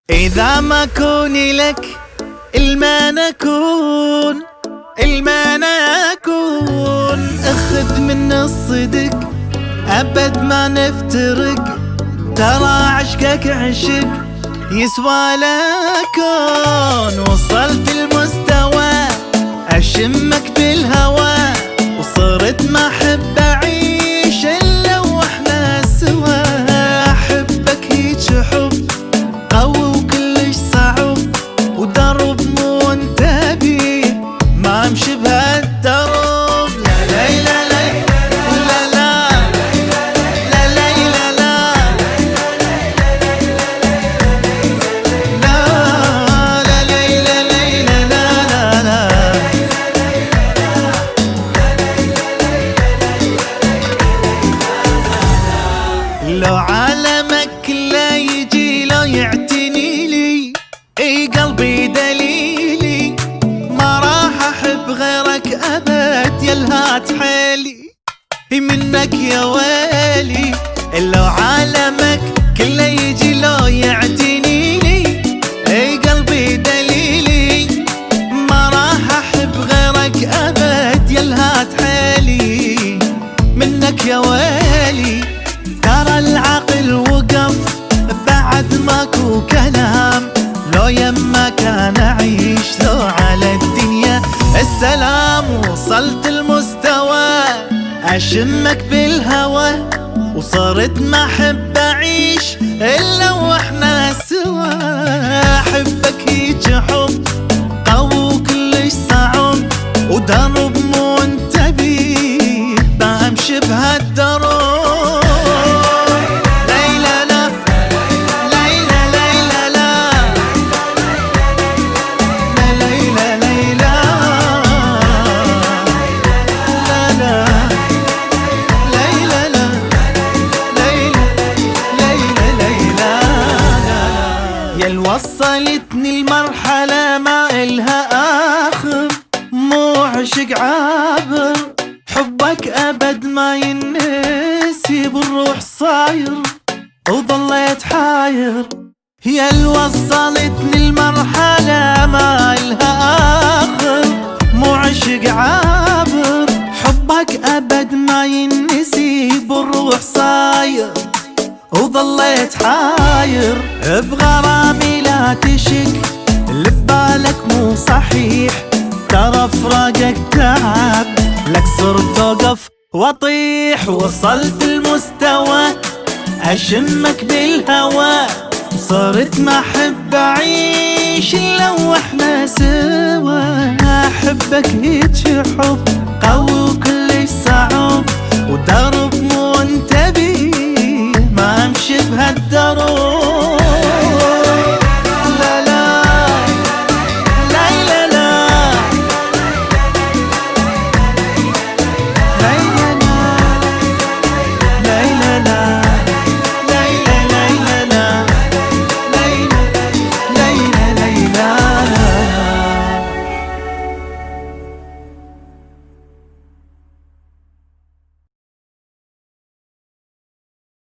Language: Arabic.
إذا ما كوني لك الما نكون أخذ من الصدق أبد ما نفترق. ترى عشقك عشق يسوى لكون. وصلت المستوى أشمك بالهوى وصرت ما أحب أعيش إلا وإحنا سوا. أحبك هيج حب قوي وكلش صعب ودرب مو انتبه ما امشي بهالدرب. لا لا لا لا لا لا لا لا لا. لو عالمك لا يجي لو يعتني لي اي قلبي دليلي ما راح احب غيرك ابد يلهات حيلي منك يا ويلي. لو عالمك كله يجي لو يعتني لي اي قلبي دليلي ما راح احب غيرك ابد يلهات حيلي منك يا ويلي. ترى العقل وقف بعد ماكو كلام لو يما كان اعيش لو على الدنيا السلام. وصلت المستوى اشمك بالهوى وصرت ما احب اعيش الا واحنا سوا. احبك هيج حب قوي وكلش صعب ودرب مو انتبه ما امشي بهالدرب. وصلتني المرحلة ما إلها آخر مو عشق عابر حبك أبد ما ينسي بالروح صاير وظليت حاير. يا وصلتني المرحلة ما إلها آخر مو عشق عابر حبك أبد ما ينسي بالروح صاير وظليت حاير. بغرامي لا تشك لبالك مو صحيح ترى فراقك تعب لك صرت اوقف واطيح. وصلت المستوى اشمك بالهوى صرت ما احب اعيش الا واحنا سوا. احبك هيج حب